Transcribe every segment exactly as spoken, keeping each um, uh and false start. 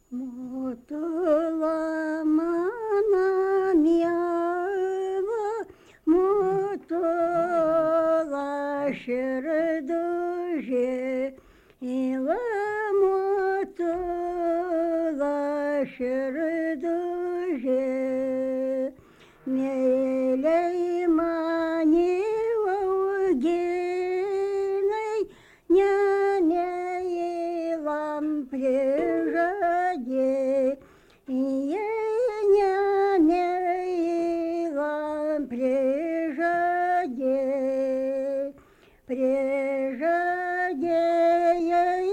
Mutula mana miała, mutula şırdışı, ila mutula şırdışı, neyle mani vauginai, няня вам прижаде, я няня вам прижаде, прижаде я и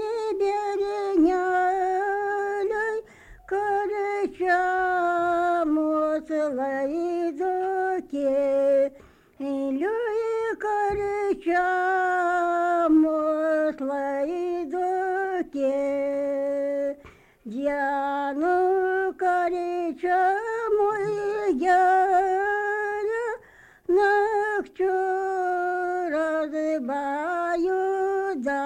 береняй, короча мутла идоке, люй короча мутла идоке, Дьяну короча мой яра, нахчу разбаю да,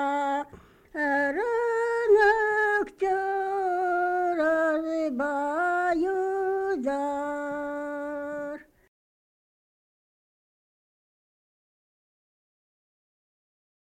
ранахчу разбаю да.